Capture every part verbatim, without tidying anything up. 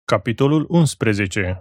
Capitolul unsprezece.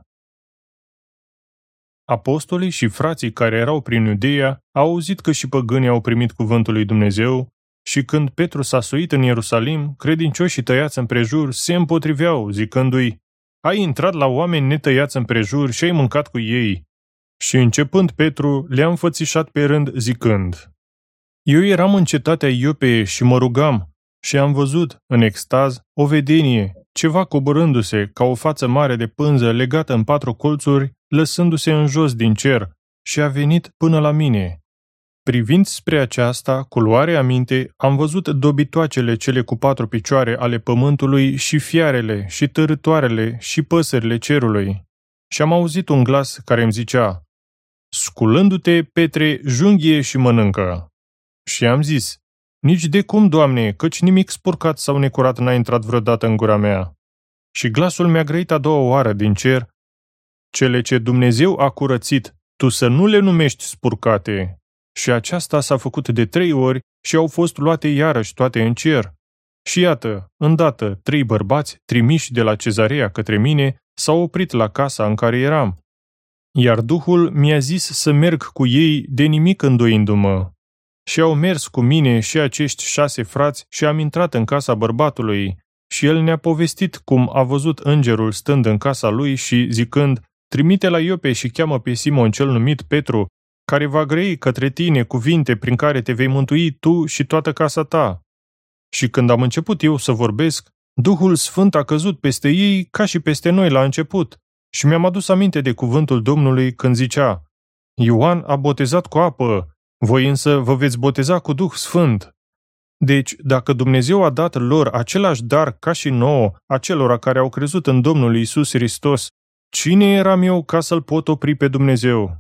Apostolii și frații care erau prin Iudeea au auzit că și păgânii au primit cuvântul lui Dumnezeu și când Petru s-a suit în Ierusalim, credincioșii tăiați împrejur se împotriveau, zicându-i: ai intrat la oameni netăiați împrejur și ai mâncat cu ei. Și începând Petru, le-a înfățișat pe rând, zicând: eu eram în cetatea Iopee și mă rugam și am văzut, în extaz, o vedenie, ceva coborându-se ca o față mare de pânză legată în patru colțuri, lăsându-se în jos din cer, și a venit până la mine. Privind spre aceasta, cu luare aminte, am văzut dobitoacele cele cu patru picioare ale pământului și fiarele și tărâtoarele și păsările cerului. Și am auzit un glas care îmi zicea: sculându-te, Petre, junghie și mănâncă. Și am zis: nici de cum, Doamne, căci nimic spurcat sau necurat n-a intrat vreodată în gura mea. Și glasul mi-a grăit a doua oară din cer: cele ce Dumnezeu a curățit, tu să nu le numești spurcate. Și aceasta s-a făcut de trei ori și au fost luate iarăși toate în cer. Și iată, îndată, trei bărbați, trimiși de la Cezarea către mine, s-au oprit la casa în care eram. Iar Duhul mi-a zis să merg cu ei, de nimic îndoindu-mă. Și au mers cu mine și acești șase frați și am intrat în casa bărbatului. Și el ne-a povestit cum a văzut îngerul stând în casa lui și, zicând: trimite la Iope și cheamă pe Simon cel numit Petru, care va grăi către tine cuvinte prin care te vei mântui tu și toată casa ta. Și când am început eu să vorbesc, Duhul Sfânt a căzut peste ei ca și peste noi la început. Și mi-am adus aminte de cuvântul Domnului când zicea: Ioan a botezat cu apă, voi însă vă veți boteza cu Duh Sfânt. Deci, dacă Dumnezeu a dat lor același dar ca și nouă, acelora care au crezut în Domnul Iisus Hristos, cine eram eu ca să-L pot opri pe Dumnezeu?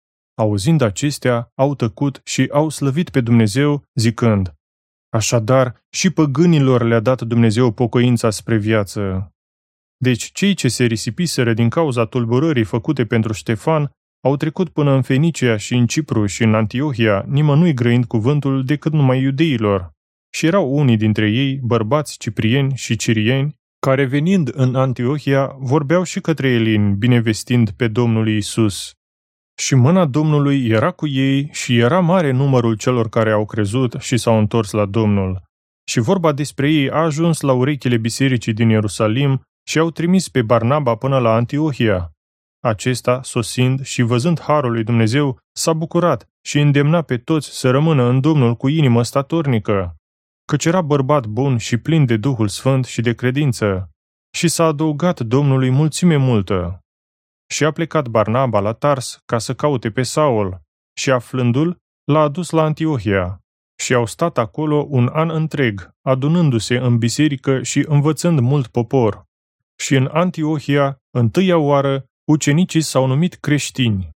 Auzind acestea, au tăcut și au slăvit pe Dumnezeu, zicând: așadar, și păgânilor le-a dat Dumnezeu pocăința spre viață. Deci cei ce se risipiseră din cauza tulburării făcute pentru Ștefan au trecut până în Fenicia și în Cipru și în Antiohia, nimănui grăind cuvântul decât numai iudeilor. Și erau unii dintre ei, bărbați ciprieni și cirieni, care venind în Antiohia, vorbeau și către elini, binevestind pe Domnul Iisus. Și mâna Domnului era cu ei și era mare numărul celor care au crezut și s-au întors la Domnul. Și vorba despre ei a ajuns la urechile bisericii din Ierusalim și au trimis pe Barnaba până la Antiohia. Acesta, sosind și văzând harul lui Dumnezeu, s-a bucurat și îndemna pe toți să rămână în Domnul cu inimă statornică, căci era bărbat bun și plin de Duhul Sfânt și de credință. Și s-a adăugat Domnului mulțime multă. Și a plecat Barnaba la Tars ca să caute pe Saul și, aflându-l, l-a adus la Antiohia. Și au stat acolo un an întreg, adunându-se în biserică și învățând mult popor. Și în Antiohia, întâia oară, ucenicii s-au numit creștini.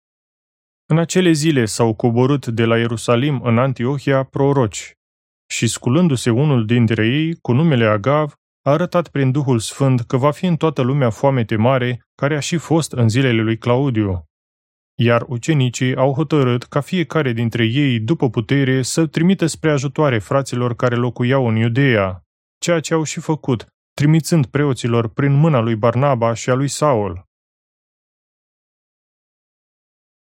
În acele zile s-au coborât de la Ierusalim în Antiohia proroci. Și sculându-se unul dintre ei, cu numele Agav, a arătat prin Duhul Sfânt că va fi în toată lumea foamete mare, care a și fost în zilele lui Claudiu. Iar ucenicii au hotărât ca fiecare dintre ei, după putere, să trimită spre ajutoare fraților care locuiau în Iudeea, ceea ce au și făcut, trimițând preoților prin mâna lui Barnaba și a lui Saul.